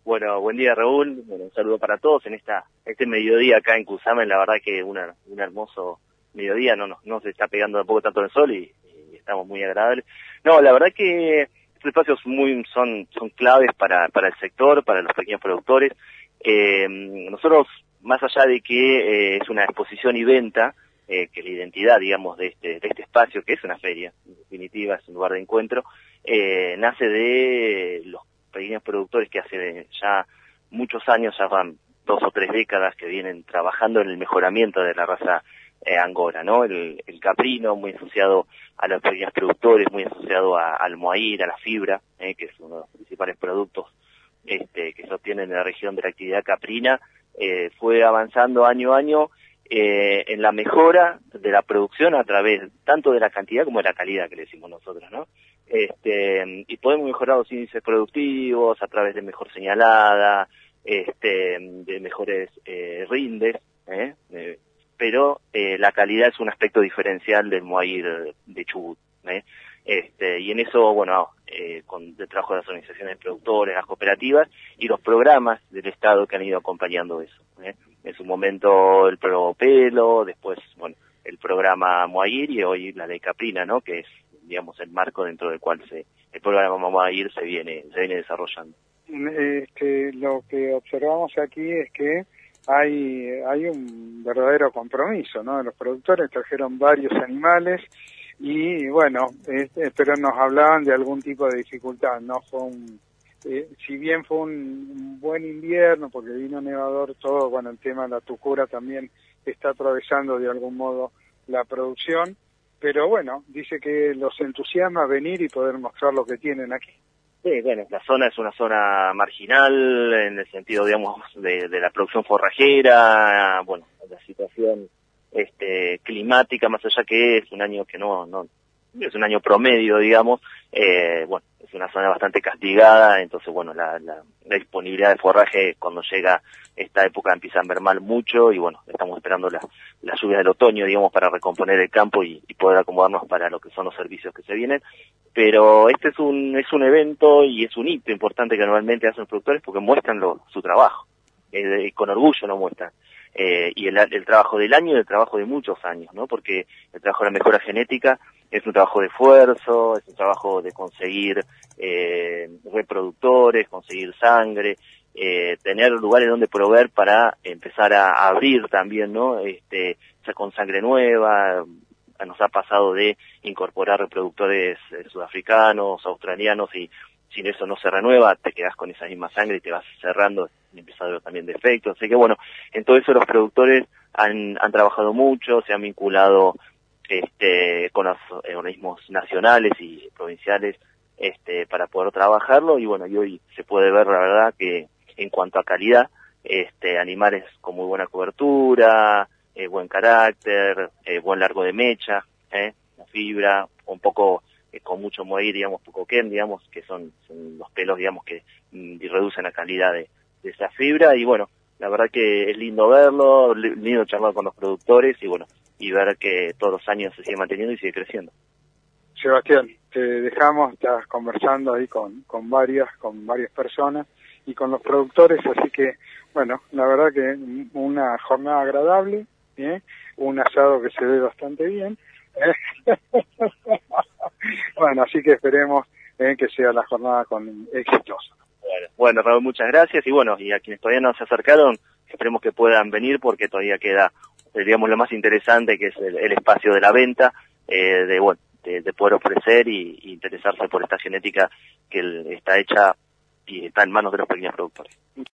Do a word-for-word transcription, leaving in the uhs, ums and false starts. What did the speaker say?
Bueno, buen día Raúl, bueno, un saludo para todos en esta este mediodía acá en Cusamen, la verdad que una, un hermoso mediodía, no, no, no se está pegando tampoco tanto el sol y, y estamos muy agradables. No, la verdad que estos espacios muy son son claves para, para el sector, para los pequeños productores. Eh, nosotros, más allá de que eh, es una exposición y venta, eh, que la identidad, digamos, de este, de este espacio, que es una feria, en definitiva, es un lugar de encuentro, eh, nace de los pequeños productores que hace ya muchos años, ya van dos o tres décadas que vienen trabajando en el mejoramiento de la raza eh, angora, ¿no? El, el caprino, muy asociado a los pequeños productores, muy asociado a, al moair, a la fibra, eh, que es uno de los principales productos este, que se obtienen en la región de la actividad caprina, eh, fue avanzando año a año eh, en la mejora de la producción a través tanto de la cantidad como de la calidad, que le decimos nosotros, ¿no? Este, y podemos mejorar los índices productivos a través de mejor señalada, este, de mejores eh, rindes, ¿eh? Eh, pero eh, la calidad es un aspecto diferencial del moair de Chubut, ¿eh? Este, y en eso, bueno, eh, con el trabajo de las organizaciones de productores, las cooperativas y los programas del Estado que han ido acompañando eso, ¿eh? En su momento el Pelo, después, bueno, el programa Moair y hoy la ley Caprina, ¿no? Que es, digamos, el marco dentro del cual se el programa Moair se viene se viene desarrollando. Este, lo que observamos aquí es que hay hay un verdadero compromiso, ¿no? Los productores trajeron varios animales y bueno, este, pero nos hablaban de algún tipo de dificultad. No fue un eh, si bien fue un, un buen invierno porque vino nevador todo, bueno, el tema de la tucura también está atravesando de algún modo la producción, pero bueno, dice que los entusiasma venir y poder mostrar lo que tienen aquí. Sí, bueno, la zona es una zona marginal en el sentido, digamos, de, de la producción forrajera, bueno, la situación este climática, más allá que es un año que no, no es un año promedio, digamos, eh, bueno, es una zona bastante castigada, entonces, bueno, la, la, la disponibilidad de forraje cuando llega esta época empieza a mermar mucho y, bueno, estamos esperando la, la lluvia del otoño, digamos, para recomponer el campo y, y poder acomodarnos para lo que son los servicios que se vienen. Pero este es un es un evento y es un hito importante que normalmente hacen los productores porque muestran lo, su trabajo, eh, con orgullo lo muestran. Eh, y el, el trabajo del año y el trabajo de muchos años, ¿no? Porque el trabajo de la mejora genética es un trabajo de esfuerzo, es un trabajo de conseguir eh, reproductores, conseguir sangre, eh, tener lugares donde proveer para empezar a abrir también, ¿no? Este, ya con sangre nueva. Nos ha pasado de incorporar reproductores eh, sudafricanos, australianos, y si eso no se renueva, te quedas con esa misma sangre y te vas cerrando, y empieza a haber también defectos. Así que bueno, en todo eso los productores han, han trabajado mucho, se han vinculado este, con los organismos nacionales y provinciales este, para poder trabajarlo, y bueno, y hoy se puede ver la verdad que en cuanto a calidad, este, animales con muy buena cobertura, Eh, buen carácter, eh, buen largo de mecha, eh, la fibra, un poco eh, con mucho moair, digamos, poco ken, digamos, que son, son los pelos, digamos, que mm, reducen la calidad de, de esa fibra, y bueno, la verdad que es lindo verlo, lindo charlar con los productores, y bueno, y ver que todos los años se sigue manteniendo y sigue creciendo. Sebastián, te dejamos, estás conversando ahí con, con varias, con varias personas y con los productores, así que, bueno, la verdad que una jornada agradable, ¿eh? Un asado que se ve bastante bien, ¿eh? Bueno, así que esperemos ¿eh? que sea la jornada con exitosa. Bueno, bueno, Raúl, muchas gracias, y bueno, y a quienes todavía no se acercaron, esperemos que puedan venir porque todavía queda, digamos, lo más interesante, que es el, el espacio de la venta, eh, de, bueno, de, de poder ofrecer y, y interesarse por esta genética que el, está hecha y está en manos de los pequeños productores.